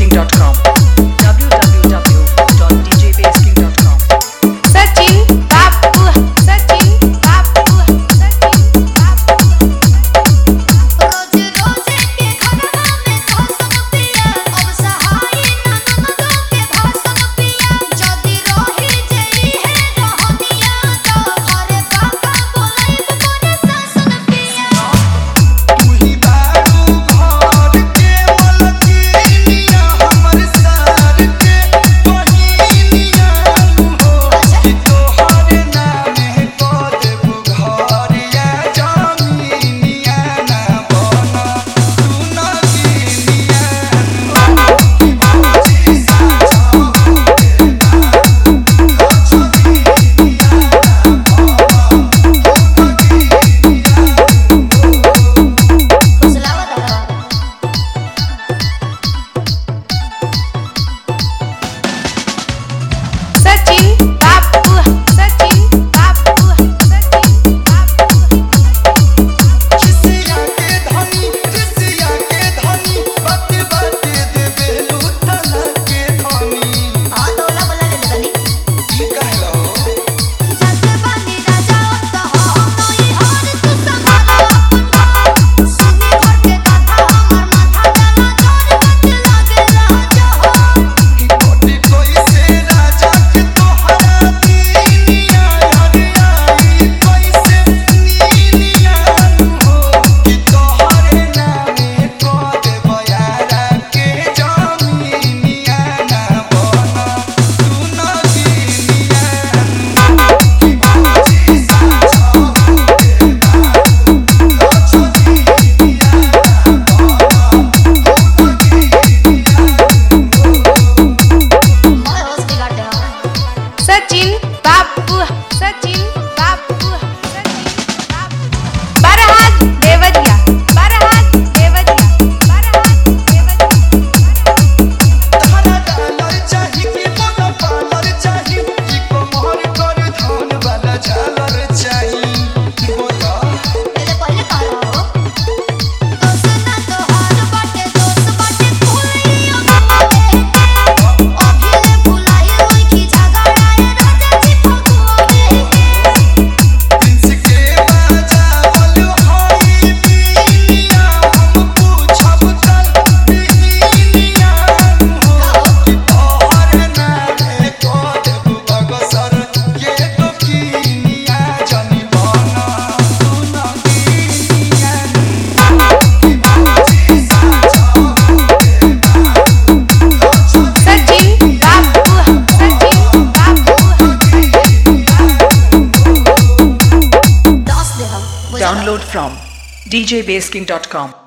djbasking.com www.djbasking.com Sachin Bapu Sachin Bapu Sachin बापू रोज रोज के घरवा में सासन पिया अब सहाय ननदो के भाषण पिया जदी रही जई है रहनिया तो घरे पापा बोलाइब मोरे सासन पिया तू ही बारू घर के मलकिनिया हमर सार के बहिनिया हो कि तोहर नामे क देबू घरिया जमीनिया ना बन तू नगिनिया कि भौजी साझा होके खुशलावा दवा सचिन बापू सचिन बापू सचिन बापू चिसिया के धनी चिसिया के धनी बात बात देबे लूटना के धनी आ तोला बोला ले तनी की कहलो जत बनी राजा तो हम नई हार तू संभालो अपन सुनी घर के कथा हमर माथा जना जोर बट लागे राजा हो की कोटी कोई से राजा के तोहरा दीनिया हरियाई कोई से नीनिया हो कि तोहरे नामे को देबो यारा के जमीनिया ना बन तू नगिनिया कि भौजी साझा होके मोर होश बिगाड़ दे सचिन बापू सचिन बापू सचिन बापू बरहात देवरिया बरहात देवरिया बरहात देवरिया तारा डालर चाही कि मोला पालर चाही कि कोमर कर धन वाला झालर चाही बोला पहले पहले कहा हो दोस्त ना तोहार बाटे दोस्त बाटे फूलिया गवावे अभिले भुलाई होई की झगड़ाए राजा जी फगुआवे प्रिंस के बाजावल होई बीनिया हम पूछब तल बीनिया हो कि तोहर नामे को देबू बगसर के तो कीनिया जनी बना तू नगिनिया कि भौजी साझा होके सचिन बापू सचिन बापू दस दे हम download from djbasking.com